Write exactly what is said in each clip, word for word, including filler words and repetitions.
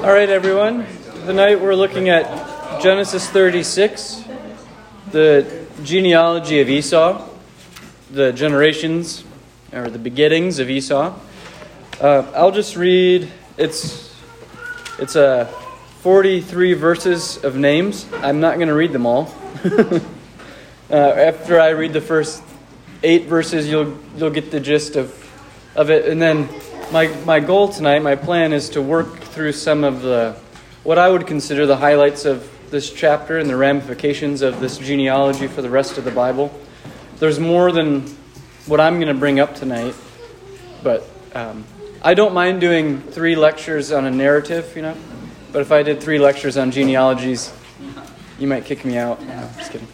All right, everyone. Tonight we're looking at Genesis thirty-six, the genealogy of Esau, the generations, or the beginnings of Esau. Uh, I'll just read, it's it's a forty-three verses of names. I'm not going to read them all. uh, after I read the first eight verses, you'll you'll get the gist of, of it. And then my my goal tonight, my plan is to work through some of the, what I would consider the highlights of this chapter and the ramifications of this genealogy for the rest of the Bible. There's more than what I'm going to bring up tonight, but um, I don't mind doing three lectures on a narrative, you know, but if I did three lectures on genealogies, you might kick me out. No, just kidding.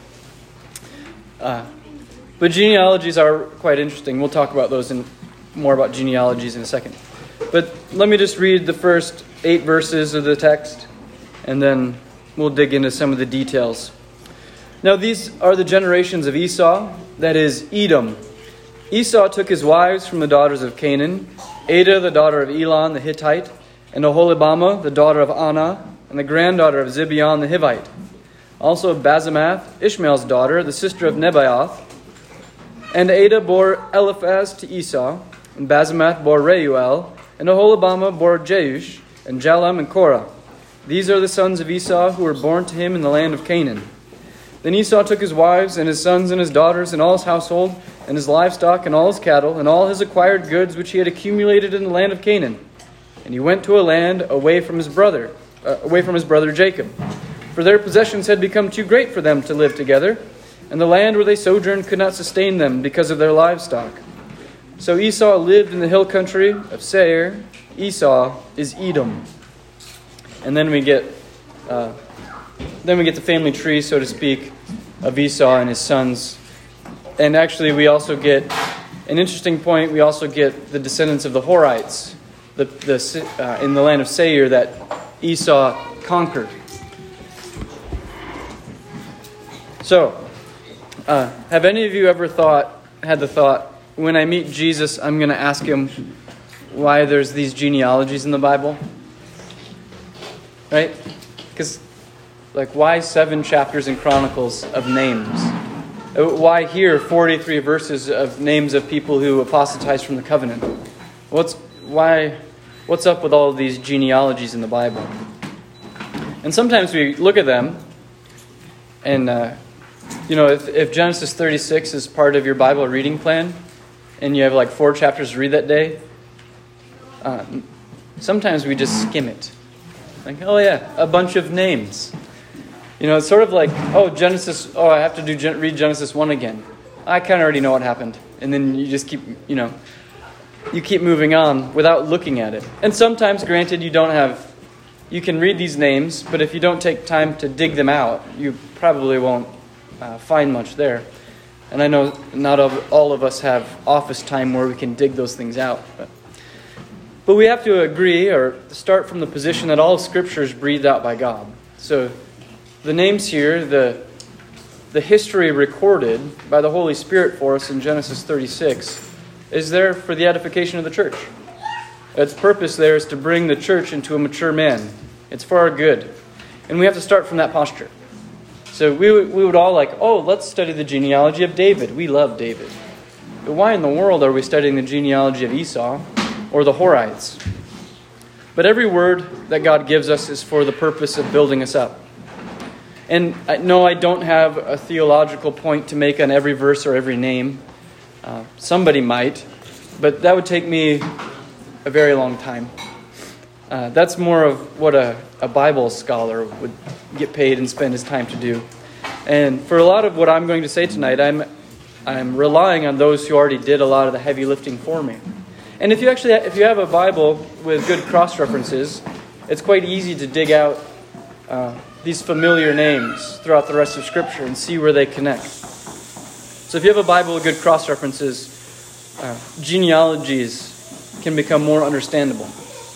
Uh, but genealogies are quite interesting. We'll talk about those and more about genealogies in a second. But let me just read the first eight verses of the text, and then we'll dig into some of the details. Now these are the generations of Esau, that is, Edom. Esau took his wives from the daughters of Canaan, Adah, the daughter of Elon the Hittite, and Oholibamah, the daughter of Anah, and the granddaughter of Zibeon the Hivite. Also Basemath, Ishmael's daughter, the sister of Nebaioth. And Adah bore Eliphaz to Esau, and Basemath bore Reuel, and Oholibamah bore Jeush, and Jalam and Korah. These are the sons of Esau who were born to him in the land of Canaan. Then Esau took his wives and his sons and his daughters and all his household and his livestock and all his cattle and all his acquired goods which he had accumulated in the land of Canaan. And he went to a land away from his brother, uh, away from his brother Jacob. For their possessions had become too great for them to live together, and the land where they sojourned could not sustain them because of their livestock. So Esau lived in the hill country of Seir. Esau is Edom. And then we get, uh, then we get the family tree, so to speak, of Esau and his sons. And actually, we also get an interesting point. We also get the descendants of the Horites, the the uh, in the land of Seir that Esau conquered. So, uh, have any of you ever thought, had the thought, when I meet Jesus, I'm going to ask him why there's these genealogies in the Bible? Right? Because, like, why seven chapters in Chronicles of names? Why here forty-three verses of names of people who apostatized from the covenant? What's why? What's up with all of these genealogies in the Bible? And sometimes we look at them, and uh, you know, if, if Genesis thirty-six is part of your Bible reading plan, and you have like four chapters to read that day, uh, sometimes we just skim it. Like, oh yeah, a bunch of names. You know, it's sort of like, oh, Genesis, oh, I have to do read Genesis one again. I kind of already know what happened. And then you just keep, you know, you keep moving on without looking at it. And sometimes, granted, you don't have, you can read these names, but if you don't take time to dig them out, you probably won't uh, find much there. And I know not all of us have office time where we can dig those things out. But, but we have to agree or start from the position that all Scripture is breathed out by God. So the names here, the the history recorded by the Holy Spirit for us in Genesis thirty-six is there for the edification of the church. Its purpose there is to bring the church into a mature man. It's for our good. And we have to start from that posture. So we would, we would all like, oh, let's study the genealogy of David. We love David. But why in the world are we studying the genealogy of Esau or the Horites? But every word that God gives us is for the purpose of building us up. And no, I don't have a theological point to make on every verse or every name. Uh, somebody might, but that would take me a very long time. Uh, that's more of what a, a Bible scholar would get paid and spend his time to do. And for a lot of what I'm going to say tonight, I'm I'm relying on those who already did a lot of the heavy lifting for me. And if you actually if you have a Bible with good cross references, it's quite easy to dig out uh, these familiar names throughout the rest of Scripture and see where they connect. So if you have a Bible with good cross references, uh, genealogies can become more understandable.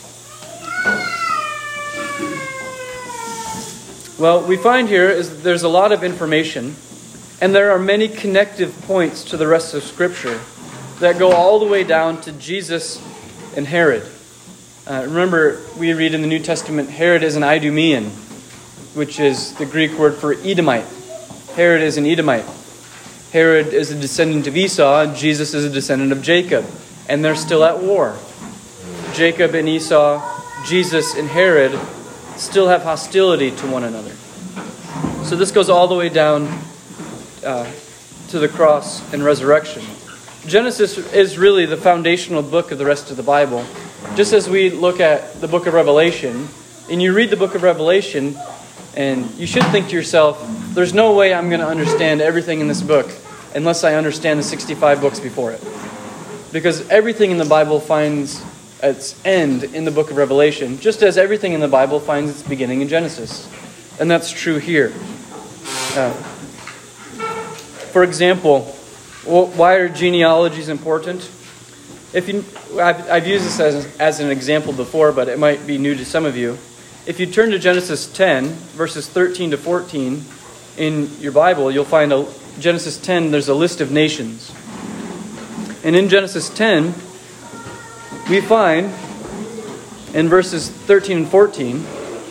Well, we find here is there's a lot of information, and there are many connective points to the rest of Scripture that go all the way down to Jesus and Herod. Uh, remember, we read in the New Testament, Herod is an Idumean, which is the Greek word for Edomite. Herod is an Edomite. Herod is a descendant of Esau, and Jesus is a descendant of Jacob. And they're still at war. Jacob and Esau, Jesus and Herod still have hostility to one another. So this goes all the way down uh, to the cross and resurrection. Genesis is really the foundational book of the rest of the Bible. Just as we look at the book of Revelation, and you read the book of Revelation, and you should think to yourself, there's no way I'm going to understand everything in this book unless I understand the sixty-five books before it. Because everything in the Bible finds its end in the book of Revelation, just as everything in the Bible finds its beginning in Genesis. And that's true here. Uh, for example, why are genealogies important? If you, I've, I've used this as, as an example before, but it might be new to some of you. If you turn to Genesis ten, verses thirteen to fourteen in your Bible, you'll find a, Genesis ten, there's a list of nations. And in Genesis ten, we find in verses thirteen and fourteen,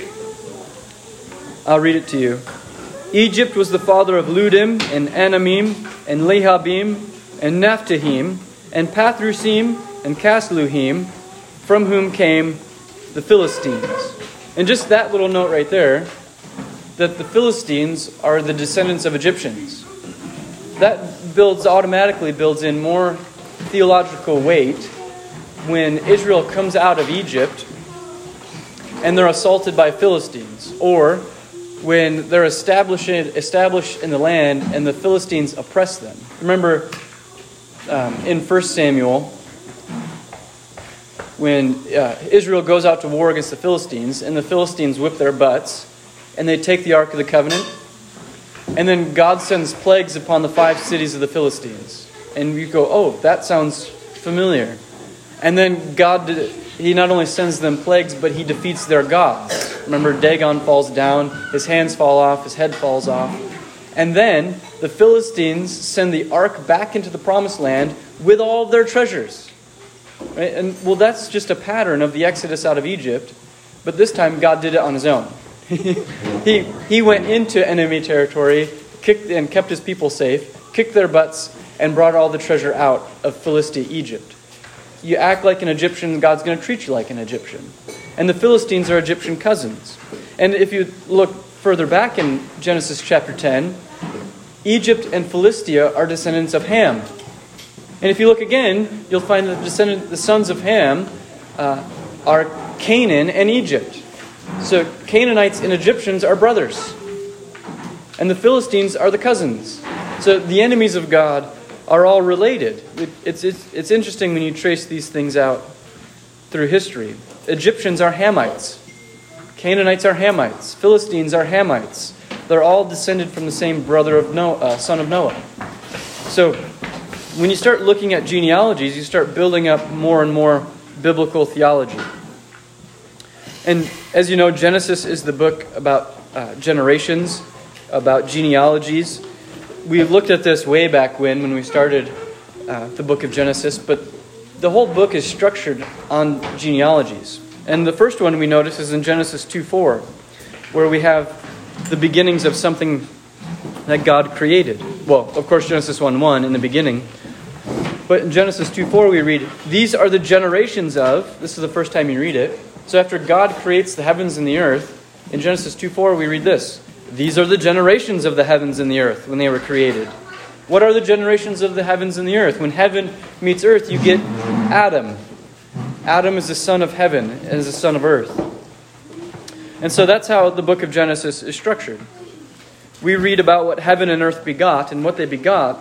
I'll read it to you. Egypt was the father of Ludim and Anamim and Lehabim and Naphtahim and Pathrusim and Casluhim, from whom came the Philistines. And just that little note right there, that the Philistines are the descendants of Egyptians. That builds automatically builds in more theological weight when Israel comes out of Egypt and they're assaulted by Philistines, or when they're established established in the land and the Philistines oppress them. Remember um, in First Samuel, when uh, Israel goes out to war against the Philistines, and the Philistines whip their butts, and they take the Ark of the Covenant, and then God sends plagues upon the five cities of the Philistines. And you go, oh, that sounds familiar. And then God, did, He not only sends them plagues, but He defeats their gods. Remember, Dagon falls down, his hands fall off, his head falls off. And then the Philistines send the ark back into the promised land with all of their treasures. Right? And well, that's just a pattern of the exodus out of Egypt. But this time, God did it on His own. he, he went into enemy territory, kicked and kept His people safe, kicked their butts, and brought all the treasure out of Philistia, Egypt. You act like an Egyptian, God's going to treat you like an Egyptian. And the Philistines are Egyptian cousins. And if you look further back in Genesis chapter ten, Egypt and Philistia are descendants of Ham. And if you look again, you'll find that the, descendant, the sons of Ham uh, are Canaan and Egypt. So Canaanites and Egyptians are brothers. And the Philistines are the cousins. So the enemies of God are all related. It, it's, it's, it's interesting when you trace these things out through history. Egyptians are Hamites. Canaanites are Hamites. Philistines are Hamites. They're all descended from the same brother of Noah, uh, son of Noah. So when you start looking at genealogies, you start building up more and more biblical theology. And as you know, Genesis is the book about uh, generations, about genealogies. We looked at this way back when, when we started uh, the book of Genesis, but the whole book is structured on genealogies. And the first one we notice is in Genesis two four, where we have the beginnings of something that God created. Well, of course, Genesis one one in the beginning. But in Genesis two four we read, these are the generations of, this is the first time you read it. So after God creates the heavens and the earth, in Genesis two four we read this, these are the generations of the heavens and the earth when they were created. What are the generations of the heavens and the earth? When heaven meets earth, you get Adam. Adam is the son of heaven and is the son of earth. And so that's how the book of Genesis is structured. We read about what heaven and earth begot, and what they begot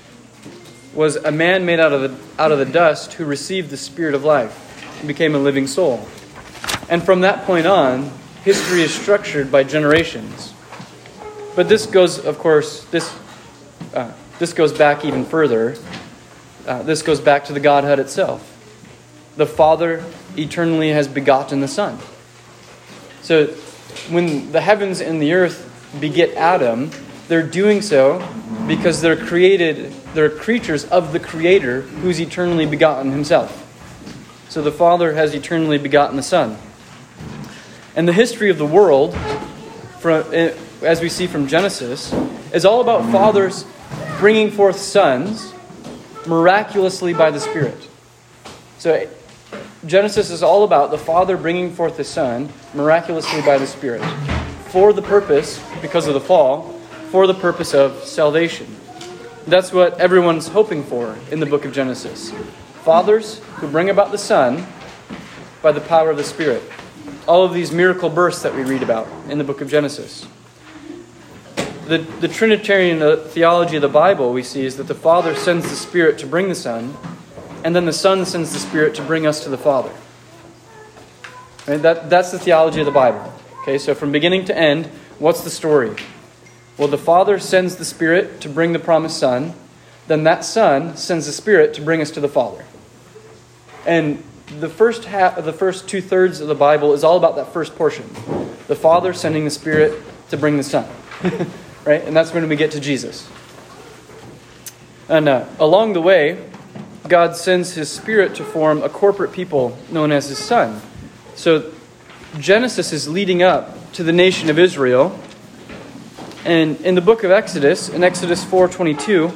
was a man made out of the out of the dust who received the Spirit of life and became a living soul. And from that point on, history is structured by generations. But this goes, of course, this uh, this goes back even further. Uh, this goes back to the Godhead itself. The Father eternally has begotten the Son. So when the heavens and the earth beget Adam, they're doing so because they're created, they're creatures of the Creator who's eternally begotten Himself. So the Father has eternally begotten the Son. And the history of the world, from, as we see from Genesis, is all about fathers bringing forth sons miraculously by the Spirit. So Genesis is all about the Father bringing forth the Son miraculously by the Spirit for the purpose, because of the fall, for the purpose of salvation. That's what everyone's hoping for in the book of Genesis. Fathers who bring about the Son by the power of the Spirit. All of these miracle births that we read about in the book of Genesis. The, the Trinitarian theology of the Bible we see is that the Father sends the Spirit to bring the Son, and then the Son sends the Spirit to bring us to the Father. Right? That, that's the theology of the Bible. Okay, so from beginning to end, what's the story? Well, the Father sends the Spirit to bring the promised Son. Then that Son sends the Spirit to bring us to the Father. And the first half, the first two-thirds of the Bible is all about that first portion. The Father sending the Spirit to bring the Son. Right? And that's when we get to Jesus. And uh, along the way, God sends His Spirit to form a corporate people known as His Son. So Genesis is leading up to the nation of Israel. And in the book of Exodus, in Exodus four twenty-two,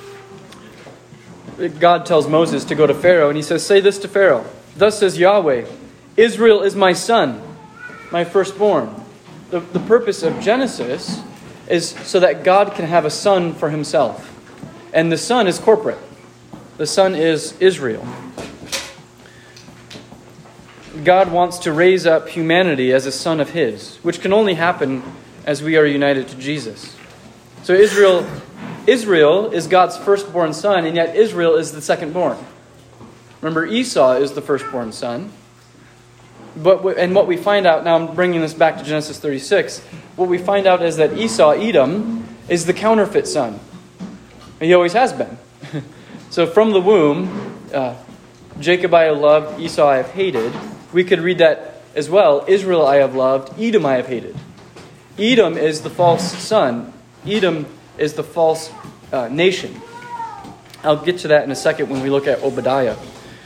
God tells Moses to go to Pharaoh, and he says, "Say this to Pharaoh, thus says Yahweh, Israel is my son, my firstborn." The, the purpose of Genesis is so that God can have a son for Himself. And the son is corporate. The son is Israel. God wants to raise up humanity as a son of His, which can only happen as we are united to Jesus. So Israel, Israel is God's firstborn son, and yet Israel is the secondborn. Remember, Esau is the firstborn son. But and what we find out, now I'm bringing this back to Genesis thirty-six, what we find out is that Esau, Edom, is the counterfeit son. He always has been. So from the womb, uh, Jacob I have loved, Esau I have hated. We could read that as well. Israel I have loved, Edom I have hated. Edom is the false son. Edom is the false uh, nation. I'll get to that in a second when we look at Obadiah.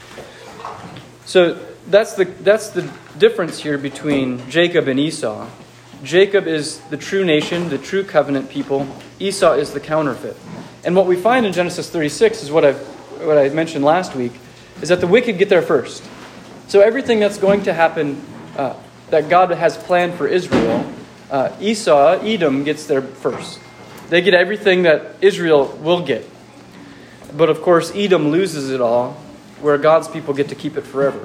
So that's the that's the difference here between Jacob and Esau. Jacob is the true nation, the true covenant people. Esau is the counterfeit. And what we find in Genesis thirty-six is what I what I mentioned last week, is that the wicked get there first. So everything that's going to happen, uh, that God has planned for Israel, uh, Esau, Edom, gets there first. They get everything that Israel will get. But of course, Edom loses it all, where God's people get to keep it forever.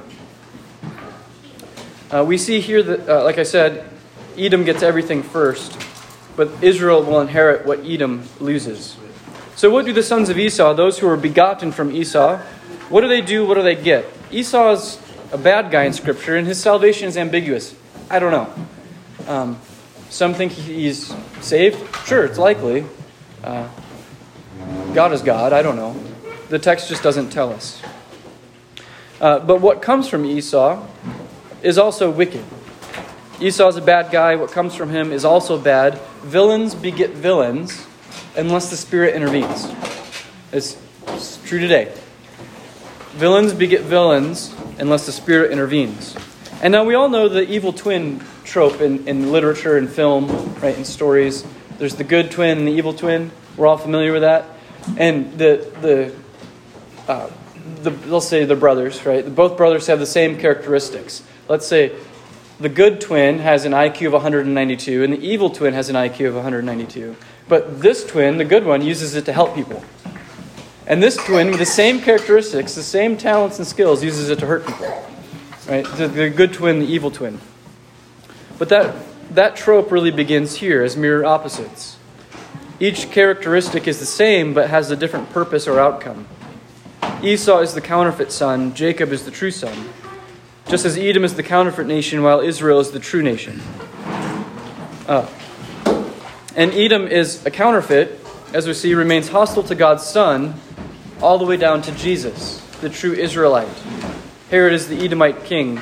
Uh, we see here that, uh, like I said, Edom gets everything first, but Israel will inherit what Edom loses. So what do the sons of Esau, those who are begotten from Esau, what do they do? What do they get? Esau is a bad guy in Scripture, and his salvation is ambiguous. I don't know. Um, some think he's saved. Sure, it's likely. Uh, God is God. I don't know. The text just doesn't tell us. Uh, but what comes from Esau is also wicked. Esau is a bad guy. What comes from him is also bad. Villains beget villains unless the Spirit intervenes. It's, it's true today. Villains beget villains unless the Spirit intervenes. And now we all know the evil twin trope in, in literature and film, right, in stories. There's the good twin and the evil twin. We're all familiar with that. And the the uh, the let's say the brothers, right? Both brothers have the same characteristics. Let's say the good twin has an I Q of one hundred ninety-two and the evil twin has an I Q of one hundred ninety-two. But this twin, the good one, uses it to help people. And this twin, with the same characteristics, the same talents and skills, uses it to hurt people. Right? The, the good twin, the evil twin. But that that trope really begins here as mirror opposites. Each characteristic is the same, but has a different purpose or outcome. Esau is the counterfeit son. Jacob is the true son. Just as Edom is the counterfeit nation, while Israel is the true nation. Uh, and Edom is a counterfeit, as we see, remains hostile to God's Son, all the way down to Jesus, the true Israelite. Herod is the Edomite king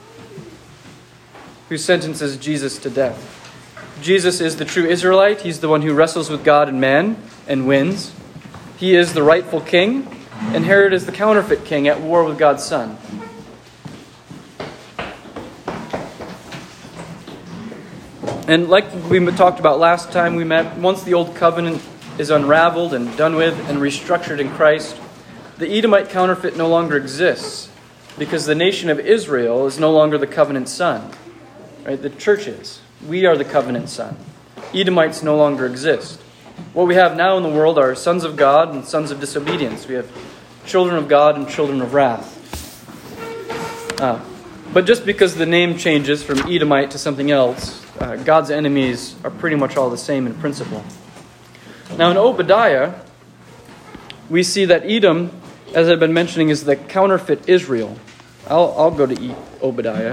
who sentences Jesus to death. Jesus is the true Israelite. He's the one who wrestles with God and man and wins. He is the rightful king, and Herod is the counterfeit king at war with God's Son. And like we talked about last time we met, once the old covenant is unraveled and done with and restructured in Christ, the Edomite counterfeit no longer exists because the nation of Israel is no longer the covenant son. Right? The church is. We are the covenant son. Edomites no longer exist. What we have now in the world are sons of God and sons of disobedience. We have children of God and children of wrath. Uh, but just because the name changes from Edomite to something else, uh, God's enemies are pretty much all the same in principle. Now in Obadiah, we see that Edom, as I've been mentioning, is the counterfeit Israel. I'll, I'll go to Obadiah.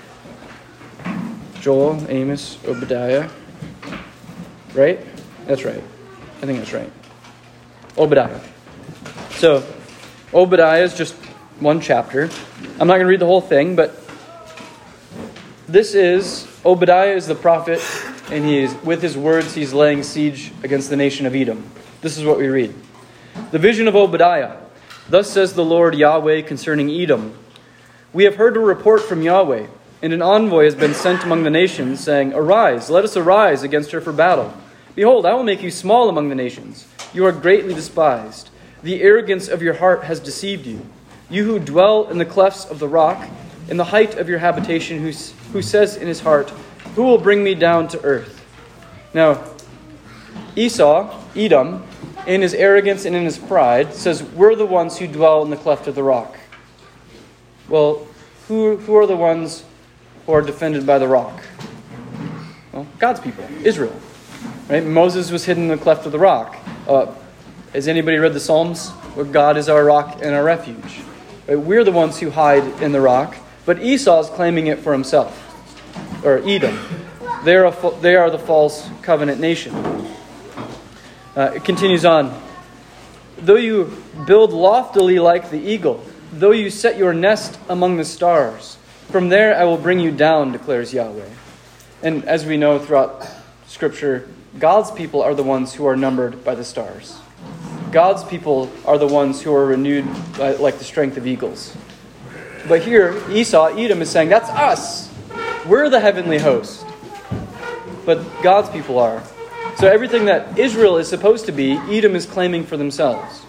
Joel, Amos, Obadiah. Right? That's right. I think that's right. Obadiah. So, Obadiah is just one chapter. I'm not going to read the whole thing, but this is, Obadiah is the prophet, and he is, with his words, he's laying siege against the nation of Edom. This is what we read. The vision of Obadiah. Thus says the Lord Yahweh concerning Edom. We have heard a report from Yahweh, and an envoy has been sent among the nations, saying, Arise, let us arise against her for battle. Behold, I will make you small among the nations. You are greatly despised. The arrogance of your heart has deceived you. You who dwell in the clefts of the rock, in the height of your habitation, who, who says in his heart, Who will bring me down to earth? Now, Esau, Edom, in his arrogance and in his pride, says, We're the ones who dwell in the cleft of the rock. Well, who, who are the ones who are defended by the rock? Well, God's people, Israel. Right? Moses was hidden in the cleft of the rock. Uh, has anybody read the Psalms? Where God is our rock and our refuge. Right? We're the ones who hide in the rock, but Esau is claiming it for himself. Or Edom. They are, a, they are the false covenant nation. Uh, it continues on. Though you build loftily like the eagle, though you set your nest among the stars, from there I will bring you down, declares Yahweh. And as we know throughout Scripture, God's people are the ones who are numbered by the stars. God's people are the ones who are renewed by, like the strength of eagles. But here, Esau, Edom, is saying, that's us. We're the heavenly host. But God's people are. So everything that Israel is supposed to be, Edom is claiming for themselves.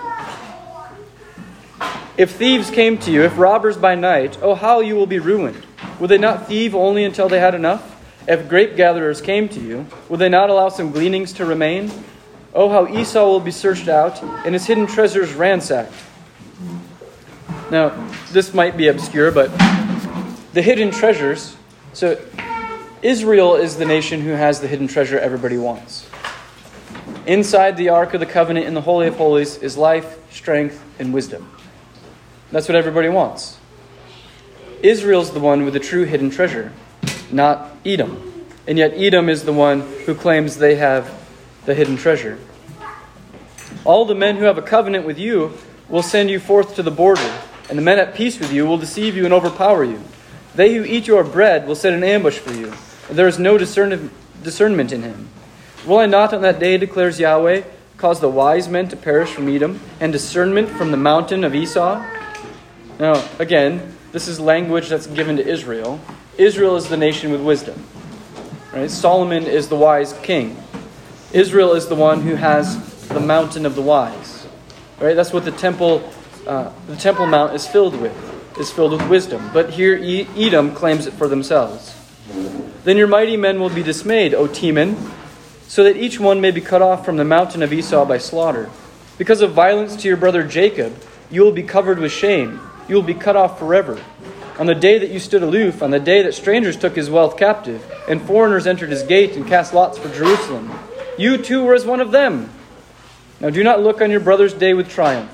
If thieves came to you, if robbers by night, oh, how you will be ruined. Would they not thieve only until they had enough? If grape gatherers came to you, would they not allow some gleanings to remain? Oh, how Esau will be searched out, and his hidden treasures ransacked. Now, this might be obscure, but the hidden treasures, so Israel is the nation who has the hidden treasure everybody wants. Inside the Ark of the Covenant in the Holy of Holies is life, strength, and wisdom. That's what everybody wants. Israel's the one with the true hidden treasure, not Edom. And yet Edom is the one who claims they have the hidden treasure. All the men who have a covenant with you will send you forth to the border, and the men at peace with you will deceive you and overpower you. They who eat your bread will set an ambush for you, and there is no discern- discernment in him. Will I not on that day, declares Yahweh, cause the wise men to perish from Edom, and discernment from the mountain of Esau? Now, again, this is language that's given to Israel. Israel is the nation with wisdom. Right? Solomon is the wise king. Israel is the one who has the mountain of the wise. Right? That's what the temple, uh, the Temple Mount is filled with. Is filled with wisdom. But here Edom claims it for themselves. Then your mighty men will be dismayed, O Teman, so that each one may be cut off from the mountain of Esau by slaughter. Because of violence to your brother Jacob, you will be covered with shame. You will be cut off forever. On the day that you stood aloof, on the day that strangers took his wealth captive, and foreigners entered his gate and cast lots for Jerusalem, you too were as one of them. Now do not look on your brother's day with triumph,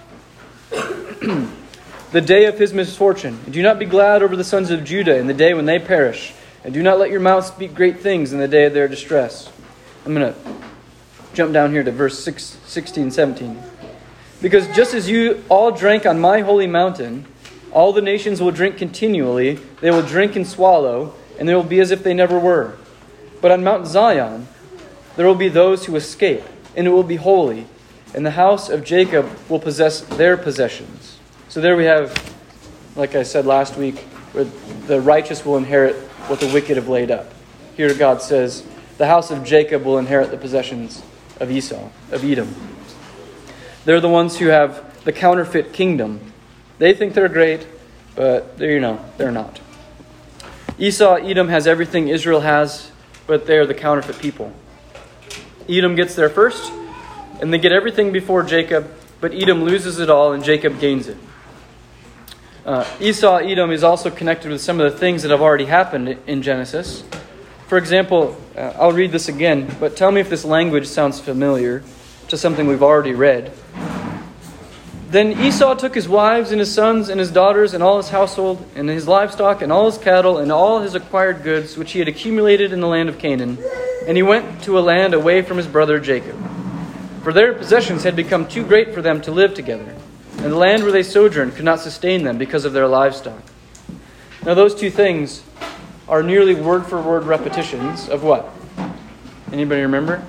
the day of his misfortune. And do not be glad over the sons of Judah in the day when they perish. And do not let your mouth speak great things in the day of their distress. I'm going to jump down here to verse six, sixteen, seventeen. Because just as you all drank on my holy mountain, all the nations will drink continually. They will drink and swallow, and they will be as if they never were. But on Mount Zion, there will be those who escape, and it will be holy. And the house of Jacob will possess their possessions. So there we have, like I said last week, where the righteous will inherit what the wicked have laid up. here God says, the house of Jacob will inherit the possessions of Esau, of Edom. They're the ones who have the counterfeit kingdom. They think they're great, but they're, you know, they're not. Esau, Edom has everything Israel has, but they're the counterfeit people. Edom gets there first, and they get everything before Jacob, but Edom loses it all and Jacob gains it. Uh, Esau, Edom is also connected with some of the things that have already happened in Genesis. For example, uh, I'll read this again, but tell me if this language sounds familiar to something we've already read. Then Esau took his wives and his sons and his daughters and all his household and his livestock and all his cattle and all his acquired goods which he had accumulated in the land of Canaan, and he went to a land away from his brother Jacob. For their possessions had become too great for them to live together, and the land where they sojourned could not sustain them because of their livestock. Now those two things are nearly word-for-word repetitions of what? Anybody remember?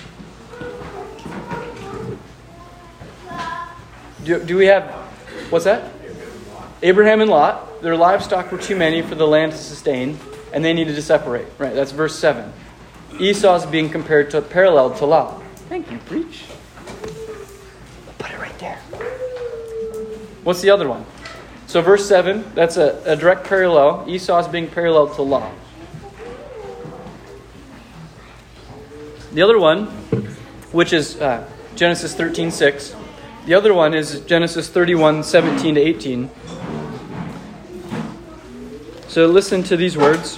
Do, do we have, what's that? Abraham and Lot. Their livestock were too many for the land to sustain, and they needed to separate. Right, that's verse seven. Esau's being compared to, paralleled to Lot. Thank you, preach. Put it right there. What's the other one? So verse seven, that's a, a direct parallel. Esau's being paralleled to Lot. The other one, which is uh, Genesis thirteen six. The other one is Genesis thirty-one seventeen to eighteen. So listen to these words.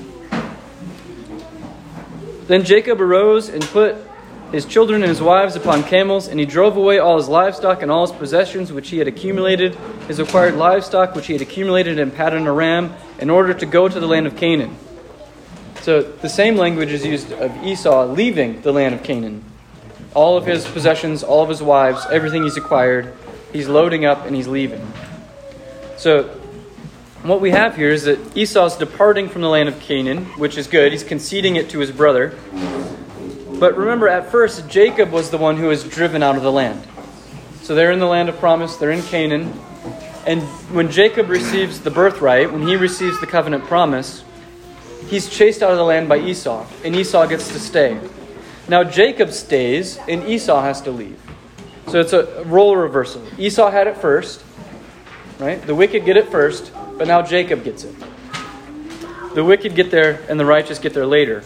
Then Jacob arose and put his children and his wives upon camels, and he drove away all his livestock and all his possessions which he had accumulated, his acquired livestock which he had accumulated in Paddan Aram, in order to go to the land of Canaan. So the same language is used of Esau leaving the land of Canaan. All of his possessions, all of his wives, everything he's acquired, he's loading up and he's leaving. So what we have here is that Esau's departing from the land of Canaan, which is good. He's conceding it to his brother. But remember, at first, Jacob was the one who was driven out of the land. So they're in the land of promise, they're in Canaan. And when Jacob receives the birthright, when he receives the covenant promise, he's chased out of the land by Esau, and Esau gets to stay. Now Jacob stays, and Esau has to leave. So it's a role reversal. Esau had it first, right? The wicked get it first, but now Jacob gets it. The wicked get there, and the righteous get there later.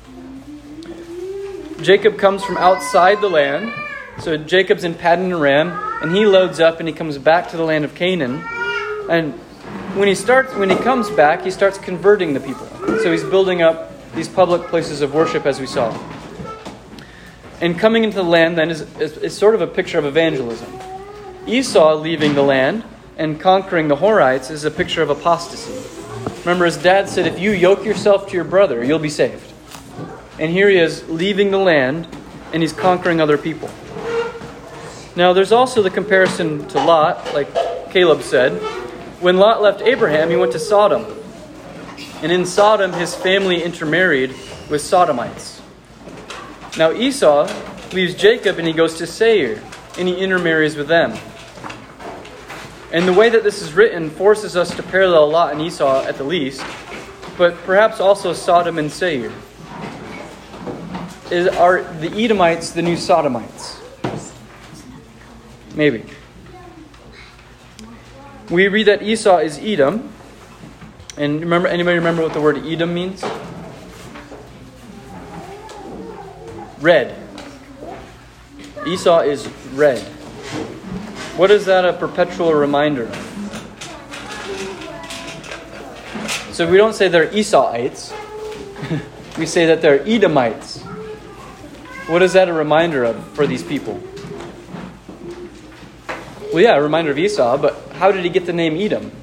Jacob comes from outside the land. So Jacob's in Paddan Aram, and he loads up and he comes back to the land of Canaan. And when he starts, when he comes back, he starts converting the people. So he's building up these public places of worship, as we saw. And coming into the land then is, is, is sort of a picture of evangelism. Esau leaving the land and conquering the Horites is a picture of apostasy. Remember, his dad said, if you yoke yourself to your brother, you'll be saved. And here he is leaving the land, and he's conquering other people. Now, there's also the comparison to Lot, like Caleb said. When Lot left Abraham, he went to Sodom. And in Sodom, his family intermarried with Sodomites. Now, Esau leaves Jacob, and he goes to Seir, and he intermarries with them. And the way that this is written forces us to parallel Lot and Esau at the least, but perhaps also Sodom and Seir. Is, are the Edomites the new Sodomites? Maybe. We read that Esau is Edom. And remember, anybody remember what the word Edom means? Red. Esau is red. What is that a perpetual reminder of? So we don't say they're Esauites. We say that they're Edomites. What is that a reminder of for these people? Well, yeah, a reminder of Esau, but how did he get the name Edom?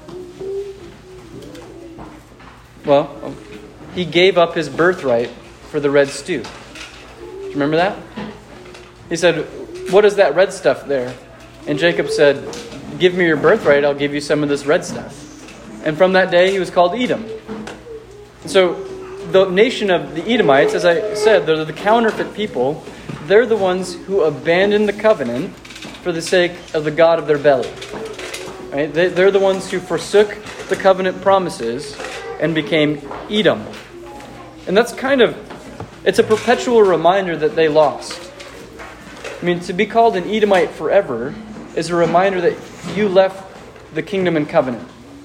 Well, he gave up his birthright for the red stew. Do you remember that? He said, what is that red stuff there? And Jacob said, give me your birthright, I'll give you some of this red stuff. And from that day, he was called Edom. So the nation of the Edomites, as I said, they're the counterfeit people. They're the ones who abandoned the covenant for the sake of the God of their belly. Right? They, they're the ones who forsook the covenant promises and became Edom. And that's kind of, it's a perpetual reminder that they lost. I mean, to be called an Edomite forever is a reminder that you left the kingdom and covenant.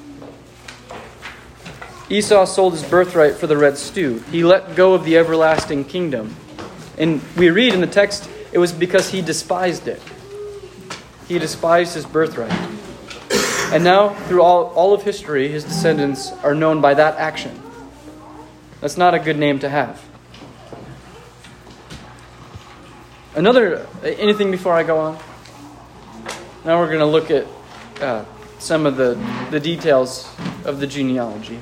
Esau sold his birthright for the red stew. He let go of the everlasting kingdom. And we read in the text, it was because he despised it. He despised his birthright. And now, through all, all of history, his descendants are known by that action. That's not a good name to have. Another, anything before I go on? Now we're going to look at uh, some of the, the details of the genealogy.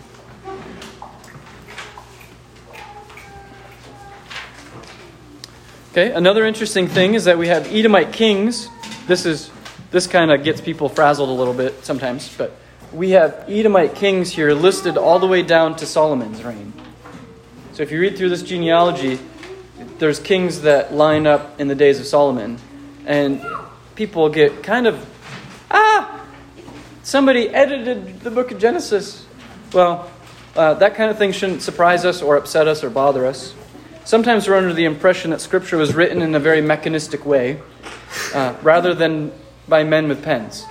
Okay, another interesting thing is that we have Edomite kings. This is this kind of gets people frazzled a little bit sometimes, but we have Edomite kings here listed all the way down to Solomon's reign. So if you read through this genealogy, there's kings that line up in the days of Solomon, and people get kind of, ah, somebody edited the book of Genesis. Well, uh, that kind of thing shouldn't surprise us or upset us or bother us. Sometimes we're under the impression that Scripture was written in a very mechanistic way, uh, rather than by men with pens.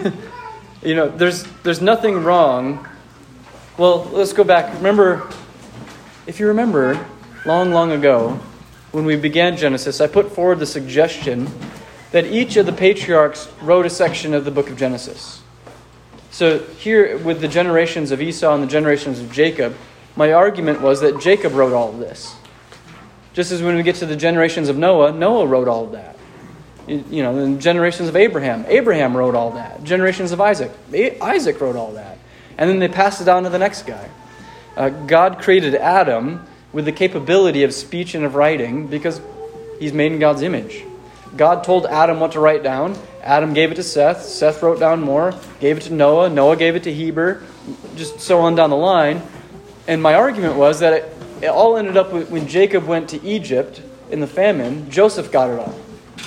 You know, there's there's nothing wrong. Well, let's go back. Remember, if you remember, long, long ago, when we began Genesis, I put forward the suggestion that each of the patriarchs wrote a section of the book of Genesis. So here, with the generations of Esau and the generations of Jacob, my argument was that Jacob wrote all of this. Just as when we get to the generations of Noah, Noah wrote all of that. You know, the generations of Abraham, Abraham wrote all that. Generations of Isaac, Isaac wrote all that. And then they passed it on to the next guy. Uh, God created Adam with the capability of speech and of writing because he's made in God's image. God told Adam what to write down. Adam gave it to Seth. Seth wrote down more, gave it to Noah. Noah gave it to Heber, just so on down the line. And my argument was that it, it all ended up with, when Jacob went to Egypt in the famine, Joseph got it all.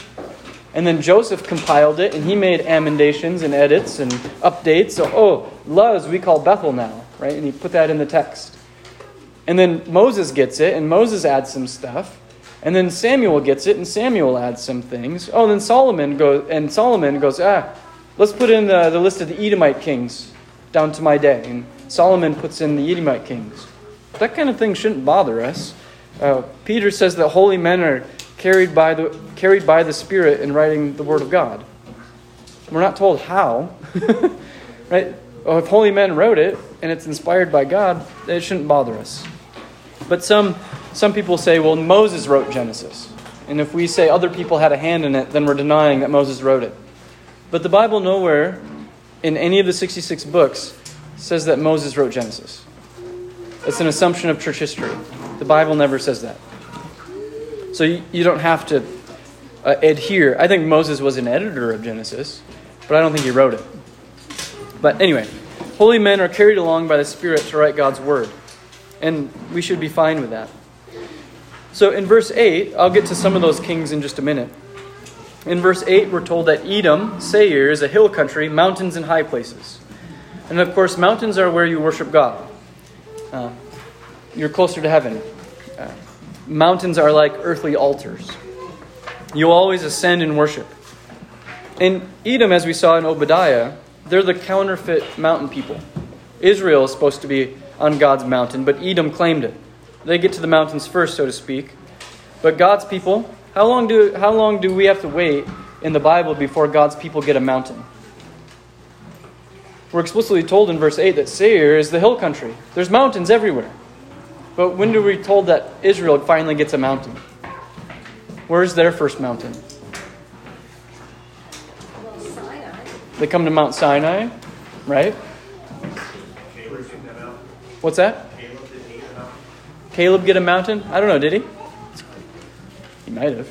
And then Joseph compiled it, and he made amendations and edits and updates. So, oh, Luz we call Bethel now, right? And he put that in the text. And then Moses gets it, and Moses adds some stuff. And then Samuel gets it, and Samuel adds some things. Oh, and then Solomon goes, and Solomon goes, ah, let's put in the, the list of the Edomite kings down to my day. And Solomon puts in the Edomite kings. That kind of thing shouldn't bother us. Uh, Peter says that holy men are carried by the carried by the Spirit in writing the Word of God. We're not told how, right? Oh, if holy men wrote it and it's inspired by God, it shouldn't bother us. But some some people say, well, Moses wrote Genesis, and if we say other people had a hand in it, then we're denying that Moses wrote it. But the Bible nowhere in any of the sixty-six books says that Moses wrote Genesis. It's an assumption of church history. The Bible never says that. So you, you don't have to uh, adhere. I think Moses was an editor of Genesis, but I don't think he wrote it. But anyway, holy men are carried along by the Spirit to write God's Word. And we should be fine with that. So in verse eight, I'll get to some of those kings in just a minute. In verse eight, we're told that Edom, Seir, is a hill country, mountains and high places. And of course, mountains are where you worship God. Uh, you're closer to heaven. Uh, mountains are like earthly altars. You always ascend in worship. And Edom, as we saw in Obadiah, they're the counterfeit mountain people. Israel is supposed to be on God's mountain, but Edom claimed it. They get to the mountains first, so to speak. But God's people, how long do how long do we have to wait in the Bible before God's people get a mountain? We're explicitly told in verse eight that Seir is the hill country. There's mountains everywhere. But when do we told that Israel finally gets a mountain? Where's their first mountain? Well, Sinai. They come to Mount Sinai, right? What's that? Caleb get a mountain? I don't know, did he? He might have.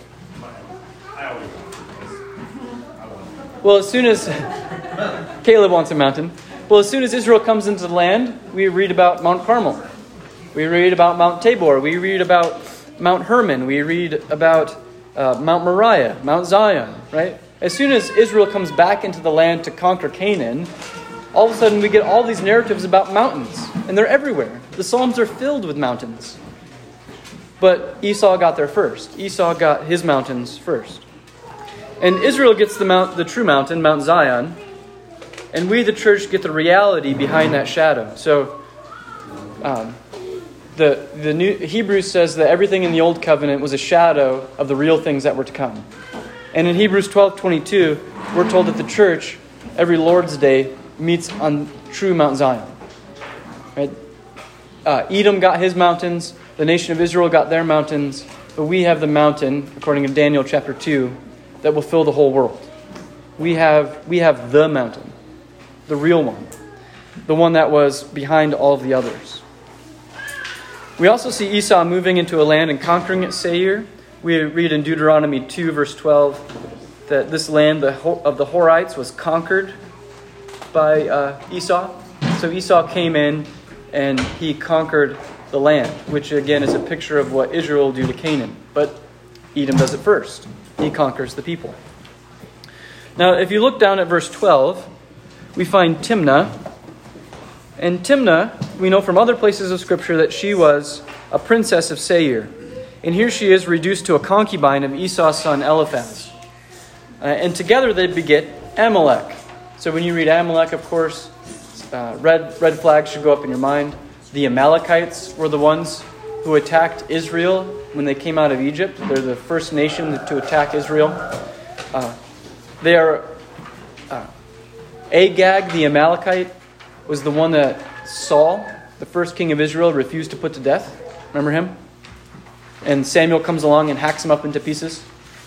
Well, as soon as Caleb wants a mountain. Well, as soon as Israel comes into the land, we read about Mount Carmel. We read about Mount Tabor. We read about Mount Hermon. We read about uh, Mount Moriah, Mount Zion, right? As soon as Israel comes back into the land to conquer Canaan, all of a sudden we get all these narratives about mountains. And they're everywhere. The Psalms are filled with mountains. But Esau got there first. Esau got his mountains first. And Israel gets the mount, the true mountain, Mount Zion. And we, the church, get the reality behind that shadow. So, um, the the new Hebrews says that everything in the Old Covenant was a shadow of the real things that were to come. And in Hebrews twelve twenty-two, we're told that the church, every Lord's Day, meets on true Mount Zion. Right? Uh, Edom got his mountains. The nation of Israel got their mountains. But we have the mountain, according to Daniel chapter two, that will fill the whole world. We have we have the mountain, the real one, the one that was behind all of the others. We also see Esau moving into a land and conquering it, Seir. We read in Deuteronomy two, verse twelve, that this land the of the Horites was conquered by uh, Esau. So Esau came in and he conquered the land, which again is a picture of what Israel will do to Canaan. But Edom does it first. He conquers the people. Now, if you look down at verse twelve, we find Timnah. And Timnah, we know from other places of Scripture that she was a princess of Seir. And here she is reduced to a concubine of Esau's son Eliphaz. Uh, and together they beget Amalek. So when you read Amalek, of course, uh, red, red flags should go up in your mind. The Amalekites were the ones who attacked Israel when they came out of Egypt. They're the first nation to attack Israel. Uh, they are uh, Agag, the Amalekite, was the one that Saul, the first king of Israel, refused to put to death. Remember him? And Samuel comes along and hacks him up into pieces.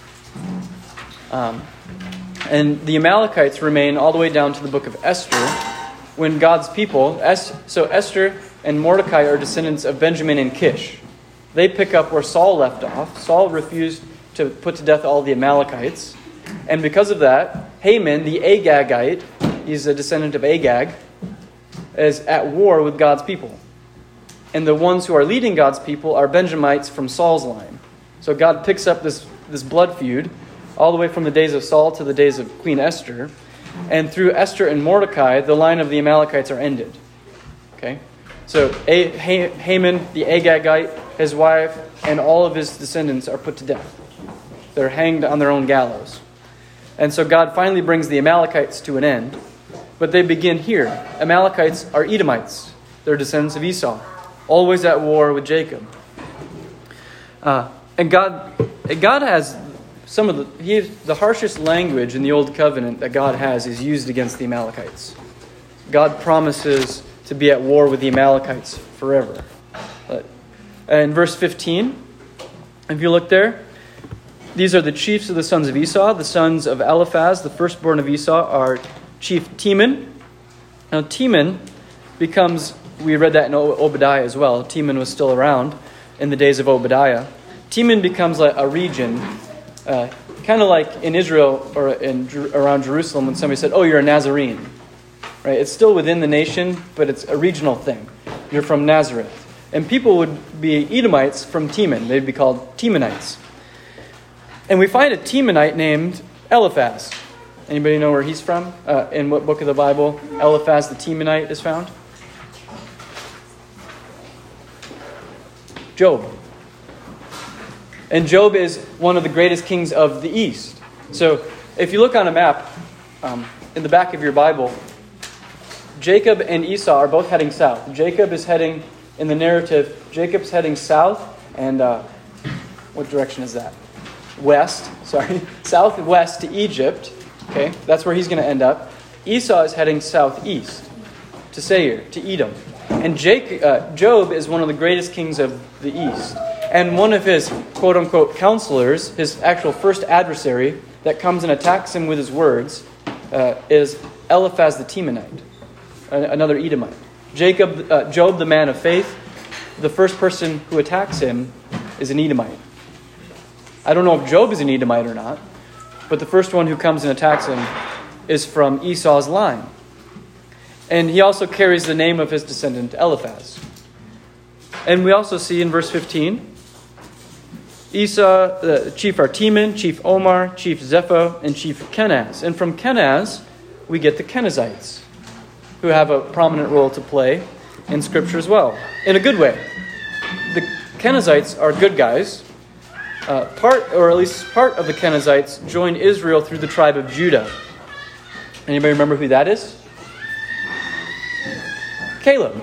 Um, and the Amalekites remain all the way down to the book of Esther, when God's people, Es- so Esther and Mordecai are descendants of Benjamin and Kish. They pick up where Saul left off. Saul refused to put to death all the Amalekites. And because of that, Haman, the Agagite, he's a descendant of Agag, is at war with God's people. And the ones who are leading God's people are Benjamites from Saul's line. So God picks up this, this blood feud all the way from the days of Saul to the days of Queen Esther. And through Esther and Mordecai, the line of the Amalekites are ended. Okay? So A- ha- Haman, the Agagite, his wife, and all of his descendants are put to death. They're hanged on their own gallows. And so God finally brings the Amalekites to an end. But they begin here. Amalekites are Edomites. They're descendants of Esau. Always at war with Jacob. Uh, and God God has some of the... He, the harshest language in the Old Covenant that God has is used against the Amalekites. God promises to be at war with the Amalekites forever. Uh, in verse fifteen, if you look there, these are the chiefs of the sons of Esau. The sons of Eliphaz, the firstborn of Esau, are Chief Teman. Now Teman becomes, we read that in Obadiah as well. Teman was still around in the days of Obadiah. Teman becomes like a region, uh, kind of like in Israel or in around Jerusalem when somebody said, "Oh, you're a Nazarene." Right? It's still within the nation, but it's a regional thing. You're from Nazareth. And people would be Edomites from Teman. They'd be called Temanites. And we find a Temanite named Eliphaz. Anybody know where he's from? Uh, in what book of the Bible Eliphaz the Temanite is found? Job. And Job is one of the greatest kings of the East. So if you look on a map, um, in the back of your Bible, Jacob and Esau are both heading south. Jacob is heading, in the narrative, Jacob's heading south, and uh, what direction is that? West, sorry, southwest to Egypt. Okay, that's where he's going to end up. Esau is heading southeast to Seir, to Edom. And Jake, uh, Job is one of the greatest kings of the East. And one of his quote-unquote counselors, his actual first adversary that comes and attacks him with his words, uh, is Eliphaz the Temanite, another Edomite. Jacob, uh, Job, the man of faith, the first person who attacks him is an Edomite. I don't know if Job is an Edomite or not, but the first one who comes and attacks him is from Esau's line. And he also carries the name of his descendant, Eliphaz. And we also see in verse fifteen, Esau, the chief are Teman, chief Omar, chief Zepho, and chief Kenaz. And from Kenaz, we get the Kenizzites, who have a prominent role to play in Scripture as well, in a good way. The Kenizzites are good guys. Uh, part, or at least part of the Kenizzites, joined Israel through the tribe of Judah. Anybody remember who that is? Caleb.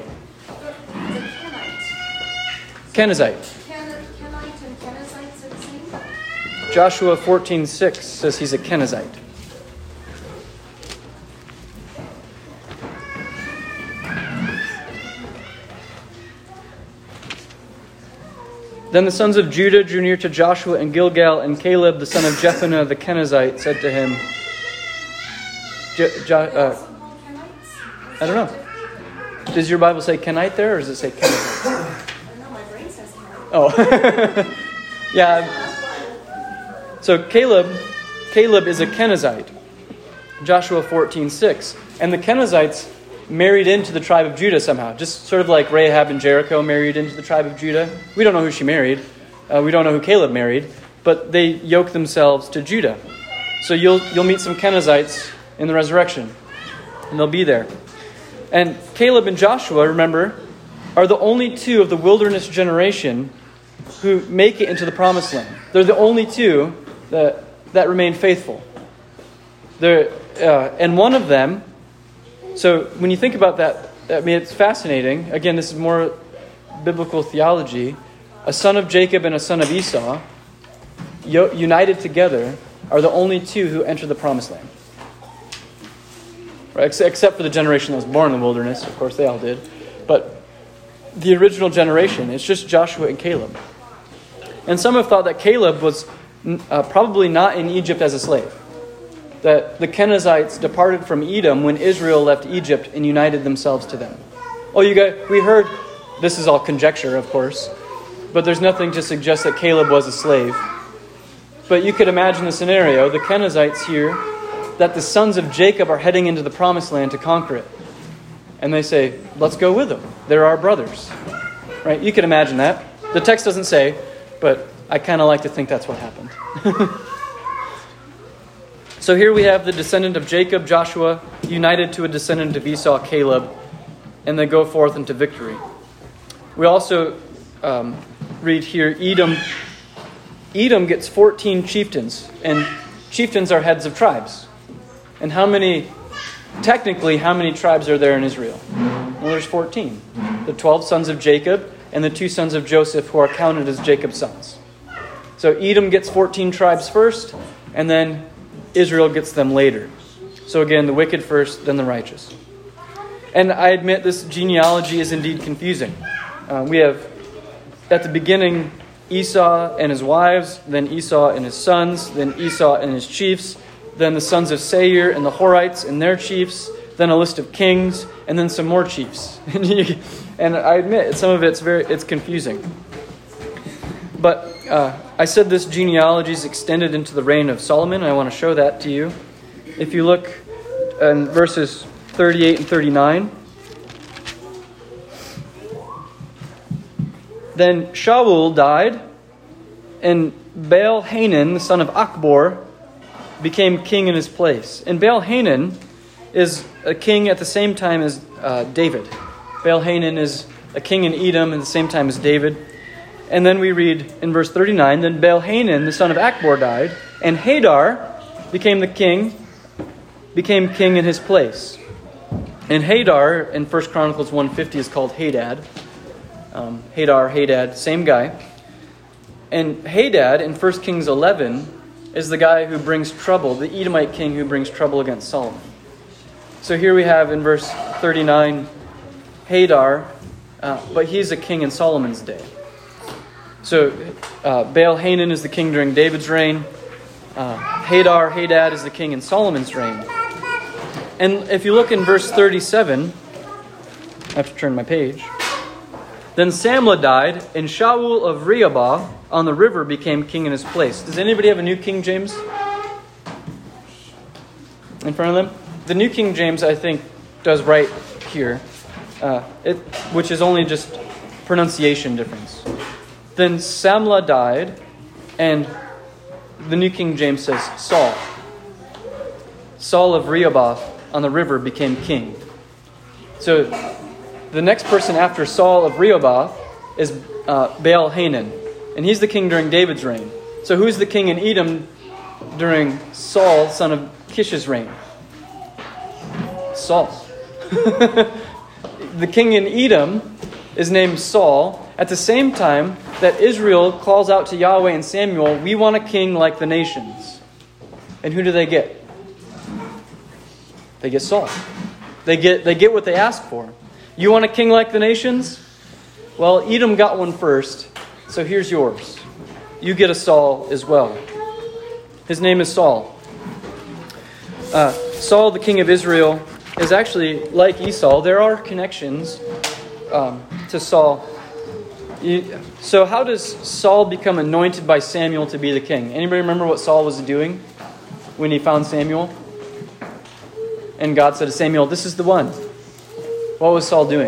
Kenizzite. Kenite and Kenizzites are the same? Joshua fourteen six says he's a Kenizzite. Then the sons of Judah drew near to Joshua in Gilgal, and Caleb, the son of Jephunneh the Kenizzite, said to him, Je- Je- uh, I don't know. Does your Bible say Kenite there, or does it say Kenizzite? I know, my brain says Kenite. Oh. Yeah. So Caleb, Caleb is a Kenizzite. Joshua fourteen six. And the Kenizzites married into the tribe of Judah somehow. Just sort of like Rahab and Jericho married into the tribe of Judah. We don't know who she married. Uh, we don't know who Caleb married. But they yoked themselves to Judah. So you'll you'll meet some Kenizzites in the resurrection. And they'll be there. And Caleb and Joshua, remember, are the only two of the wilderness generation who make it into the promised land. They're the only two that, that remain faithful. They're, uh, and one of them, so when you think about that, I mean, it's fascinating. Again, this is more biblical theology. A son of Jacob and a son of Esau, united together, are the only two who enter the promised land. Right? Except for the generation that was born in the wilderness. Of course, they all did. But the original generation, it's just Joshua and Caleb. And some have thought that Caleb was uh, probably not in Egypt as a slave. That the Kenizzites departed from Edom when Israel left Egypt and united themselves to them. Oh, you guys, we heard, this is all conjecture, of course, but there's nothing to suggest that Caleb was a slave. But you could imagine the scenario, the Kenizzites here, that the sons of Jacob are heading into the promised land to conquer it. And they say, let's go with them. They're our brothers. Right? You can imagine that. The text doesn't say, but I kind of like to think that's what happened. So here we have the descendant of Jacob, Joshua, united to a descendant of Esau, Caleb, and they go forth into victory. We also um, read here, Edom, Edom gets fourteen chieftains, and chieftains are heads of tribes. And how many, technically, how many tribes are there in Israel? Well, there's fourteen. The twelve sons of Jacob and the two sons of Joseph, who are counted as Jacob's sons. So Edom gets fourteen tribes first, and then Israel gets them later. So again, the wicked first, then the righteous. And I admit this genealogy is indeed confusing. Uh, we have, at the beginning, Esau and his wives, then Esau and his sons, then Esau and his chiefs, then the sons of Seir and the Horites and their chiefs, then a list of kings, and then some more chiefs. And I admit, some of it's very it's confusing. But uh, I said this genealogy is extended into the reign of Solomon. I want to show that to you. If you look in verses thirty-eight and thirty-nine. Then Shaul died, and Baal-Hanan, the son of Achbor, became king in his place. And Baal-Hanan is a king at the same time as uh, David. Baal-Hanan is a king in Edom at the same time as David. And then we read in verse thirty-nine, then Baal-Hanan, the son of Achbor, died, and Hadar became the king, became king in his place. And Hadar in First Chronicles one fifty is called Hadad. Um, Hadar, Hadad, same guy. And Hadad in First Kings eleven is the guy who brings trouble, the Edomite king who brings trouble against Solomon. So here we have in verse thirty-nine, Hadar, uh, but he's a king in Solomon's day. So uh, Baal-Hanan is the king during David's reign. Uh, Hadar, Hadad is the king in Solomon's reign. And if you look in verse thirty-seven, I have to turn my page. Then Samlah died, and Shaul of Rehoboth on the river became king in his place. Does anybody have a New King James in front of them? The New King James, I think, does right here, uh, it, which is only just pronunciation difference. Then Samlah died, and the New King James says Saul. Saul of Rehoboth on the river became king. So the next person after Saul of Rehoboth is uh, Baal-Hanan. And he's the king during David's reign. So who's the king in Edom during Saul, son of Kish's reign? Saul. The king in Edom is named Saul. At the same time that Israel calls out to Yahweh and Samuel, we want a king like the nations. And who do they get? They get Saul. They get, they get what they ask for. You want a king like the nations? Well, Edom got one first, so here's yours. You get a Saul as well. His name is Saul. Uh, Saul, the king of Israel, is actually like Esau. There are connections um, to Saul. You, so how does Saul become anointed by Samuel to be the king? Anybody remember what Saul was doing when he found Samuel? And God said to Samuel, "This is the one." What was Saul doing?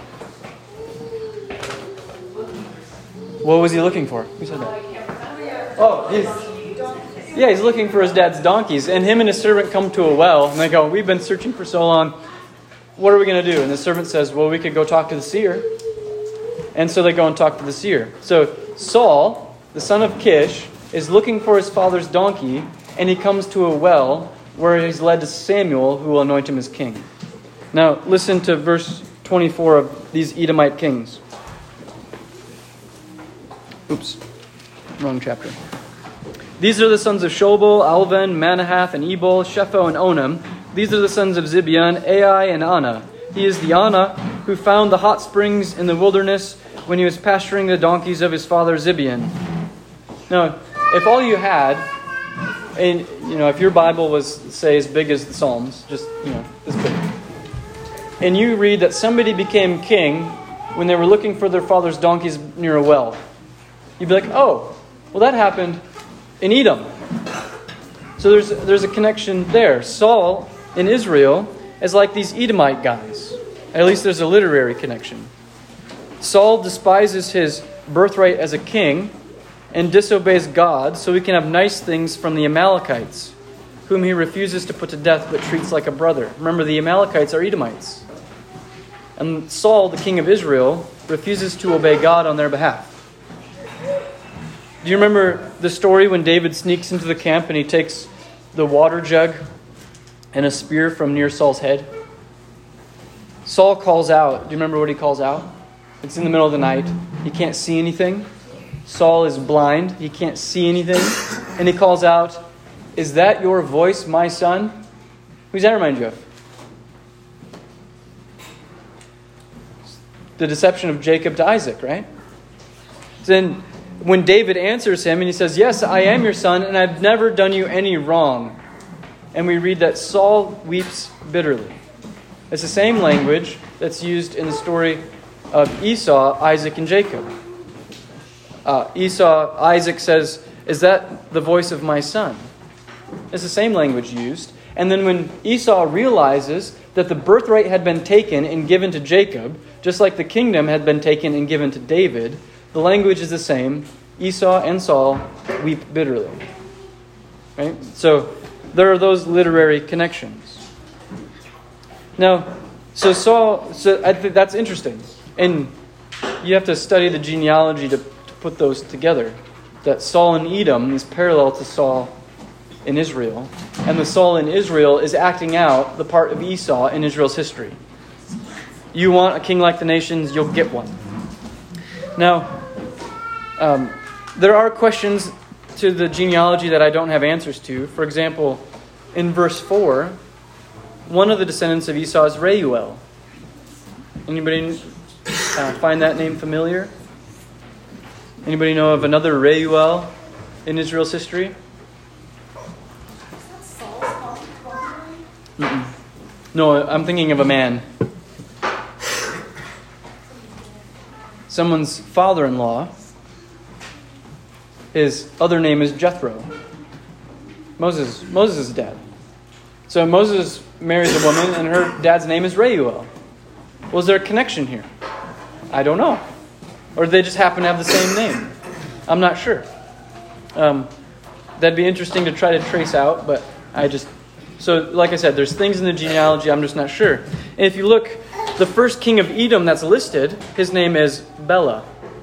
What was he looking for? Who said that? Oh, he's, yeah, he's looking for his dad's donkeys. And him and his servant come to a well. And they go, "We've been searching for so long. What are we going to do?" And the servant says, "Well, we could go talk to the seer." And so they go and talk to the seer. So Saul, the son of Kish, is looking for his father's donkey. And he comes to a well where he's led to Samuel, who will anoint him as king. Now, listen to verse twenty-four of these Edomite kings. Oops, wrong chapter. These are the sons of Shobal, Alvan, Manahath, and Ebal, Shepho, and Onam. These are the sons of Zibeon, Ai, and Anna. He is the Anna who found the hot springs in the wilderness when he was pasturing the donkeys of his father Zibeon. Now, if all you had, and you know, if your Bible was, say, as big as the Psalms, just, you know, this big, and you read that somebody became king when they were looking for their father's donkeys near a well, you'd be like, "Oh, well, that happened in Edom." So there's there's a connection there. Saul in Israel is like these Edomite guys. At least there's a literary connection. Saul despises his birthright as a king and disobeys God so he can have nice things from the Amalekites, whom he refuses to put to death but treats like a brother. Remember, the Amalekites are Edomites. And Saul, the king of Israel, refuses to obey God on their behalf. Do you remember the story when David sneaks into the camp and he takes the water jug and a spear from near Saul's head? Saul calls out. Do you remember what he calls out? It's in the middle of the night. He can't see anything. Saul is blind. He can't see anything. And he calls out, "Is that your voice, my son?" Who's that remind you of? The deception of Jacob to Isaac, right? Then when David answers him and he says, "Yes, I am your son, and I've never done you any wrong." And we read that Saul weeps bitterly. It's the same language that's used in the story of Esau, Isaac, and Jacob. Uh, Esau, Isaac says, "Is that the voice of my son?" It's the same language used. And then when Esau realizes that the birthright had been taken and given to Jacob, just like the kingdom had been taken and given to David, the language is the same. Esau and Saul weep bitterly. Right? So there are those literary connections. Now, so Saul, so I think that's interesting. And you have to study the genealogy to, to put those together. That Saul in Edom is parallel to Saul in Israel. And the Saul in Israel is acting out the part of Esau in Israel's history. You want a king like the nations, you'll get one. Now, um, there are questions to the genealogy that I don't have answers to. For example, in verse four, one of the descendants of Esau is Reuel. Anybody uh, find that name familiar? Anybody know of another Reuel in Israel's history? Mm-mm. No, I'm thinking of a man. Someone's father-in-law, his other name is Jethro. Moses, Moses' dad. So Moses marries a woman and her dad's name is Reuel. Was there a connection here? I don't know. Or did they just happen to have the same name? I'm not sure. Um, that'd be interesting to try to trace out, but I just... So, like I said, there's things in the genealogy I'm just not sure. And if you look, the first king of Edom that's listed, his name is Bela.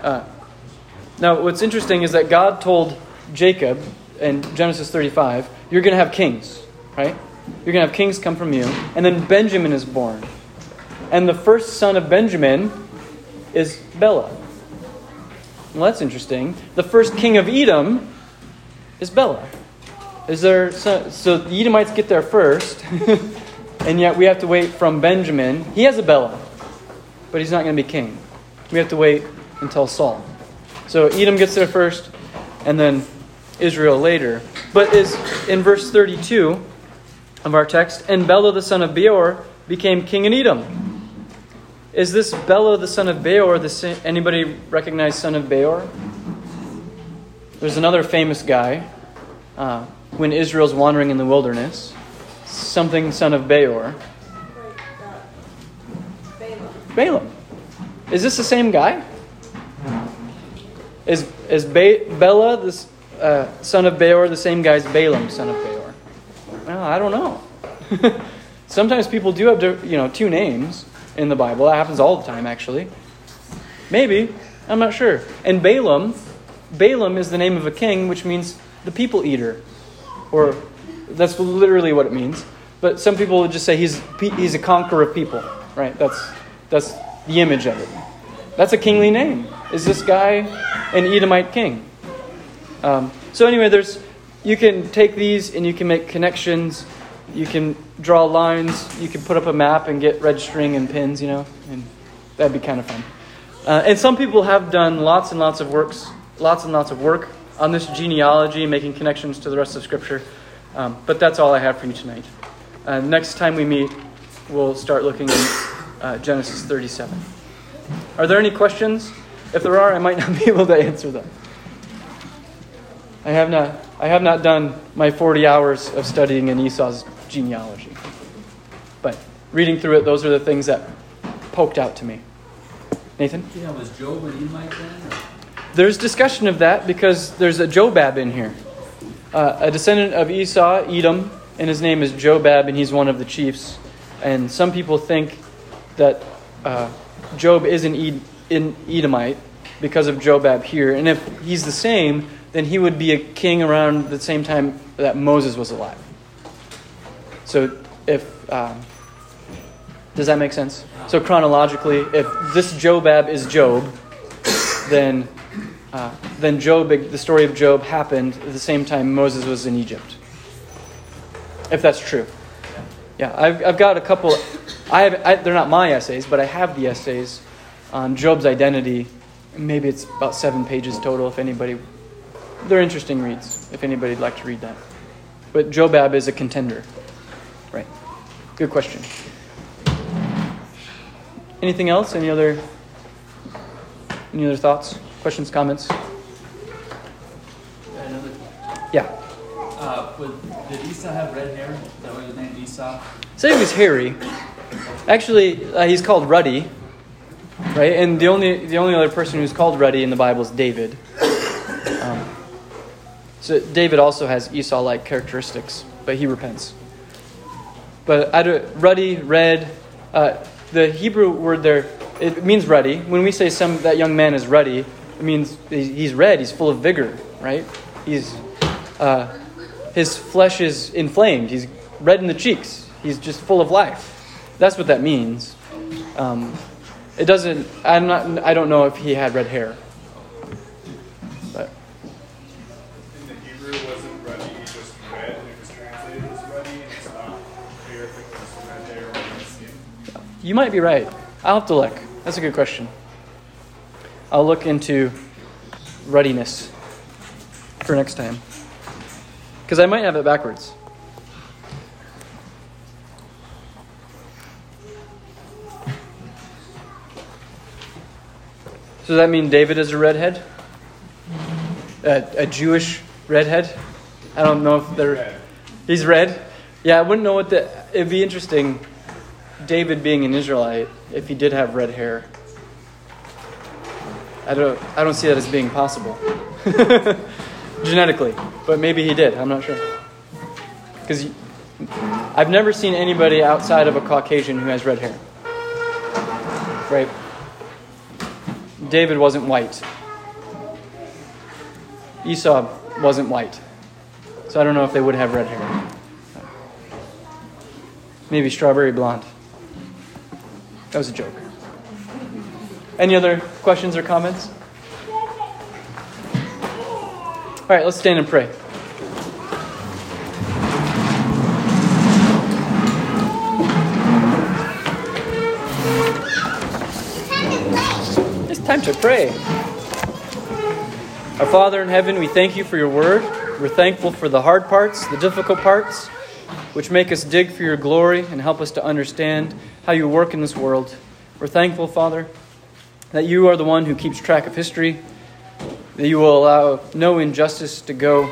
Uh, now, what's interesting is that God told Jacob in Genesis thirty-five, you're going to have kings, right? You're going to have kings come from you. And then Benjamin is born. And the first son of Benjamin is Bela. Well, that's interesting. The first king of Edom is Bela. Is there so, so the Edomites get there first, and yet we have to wait from Benjamin. He has a Bela, but he's not going to be king. We have to wait until Saul. So Edom gets there first, and then Israel later. But is in verse thirty-two of our text, and Bela the son of Beor became king in Edom. Is this Bela the son of Beor? The sa- anybody recognize son of Beor? There's another famous guy. Uh, when Israel's wandering in the wilderness, something son of Beor. Balaam. Balaam. Is this the same guy? Is is ba- Bela, the uh, son of Beor, the same guy as Balaam, son of Beor? Well, I don't know. Sometimes people do have, you know, two names in the Bible. That happens all the time, actually. Maybe. I'm not sure. And Balaam, Balaam is the name of a king, which means the people eater. Or that's literally what it means. But some people would just say he's he's a conqueror of people, right? That's that's the image of it. That's a kingly name. Is this guy an Edomite king? Um, so anyway, there's you can take these and you can make connections. You can draw lines. You can put up a map and get red string and pins, you know, and that'd be kind of fun. Uh, and some people have done lots and lots of works, lots and lots of work on this genealogy, making connections to the rest of Scripture. Um, but that's all I have for you tonight. Uh, next time we meet, we'll start looking at uh, Genesis thirty-seven. Are there any questions? If there are, I might not be able to answer them. I have not. I have not done my forty hours of studying in Esau's genealogy. But reading through it, those are the things that poked out to me. Nathan? Yeah, was Job an Edomite then? Or? There's discussion of that because there's a Jobab in here. Uh, a descendant of Esau, Edom, and his name is Jobab, and he's one of the chiefs. And some people think that uh, Job is an, Ed- an Edomite because of Jobab here. And if he's the same, then he would be a king around the same time that Moses was alive. So if... Um, does that make sense? So chronologically, if this Jobab is Job, then... Uh, then Job, the story of Job happened at the same time Moses was in Egypt. If that's true. Yeah, I've, I've got a couple, I have, I, they're not my essays, but I have the essays on Job's identity. Maybe it's about seven pages total if anybody, they're interesting reads, if anybody'd like to read that. But Jobab is a contender. Right. Good question. Anything else? Any other, any other thoughts? Questions, comments? Another. Yeah. Uh, would, did Esau have red hair? Is that why his name Esau? Say he was hairy. Actually, uh, he's called ruddy, right? And the only the only other person who's called ruddy in the Bible is David. Um, so David also has Esau-like characteristics, but he repents. But I do, ruddy, red. Uh, the Hebrew word there, it means ruddy. When we say some that young man is ruddy, it means he's red, he's full of vigor, right? He's uh, his flesh is inflamed. He's red in the cheeks. He's just full of life. That's what that means. Um, it doesn't. I'm not. I don't know if he had red hair. But in the Hebrew, wasn't ruddy just red, and it was translated as ruddy, and it's not clear if it was red hair or red skin? you might be right. I'll have to look. That's a good question. I'll look into ruddiness for next time. Because I might have it backwards. So does that mean David is a redhead? A, a Jewish redhead? I don't know if they're... Red. He's red? Yeah, I wouldn't know what the... It'd be interesting, David being an Israelite, if he did have red hair. I don't I don't see that as being possible. Genetically. But maybe he did. I'm not sure. Because I've never seen anybody outside of a Caucasian who has red hair. Right? David wasn't white. Esau wasn't white. So I don't know if they would have red hair. Maybe strawberry blonde. That was a joke. Any other questions or comments? All right, let's stand and pray. It's time to pray. Our Father in heaven, we thank you for your word. We're thankful for the hard parts, the difficult parts, which make us dig for your glory and help us to understand how you work in this world. We're thankful, Father, that you are the one who keeps track of history, that you will allow no injustice to go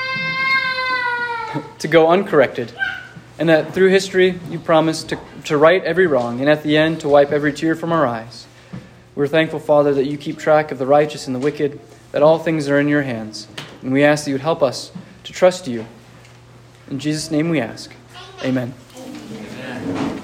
to go uncorrected, and that through history you promise to, to right every wrong, and at the end to wipe every tear from our eyes. We're thankful, Father, that you keep track of the righteous and the wicked, that all things are in your hands, and we ask that you would help us to trust you. In Jesus' name we ask. Amen. Amen.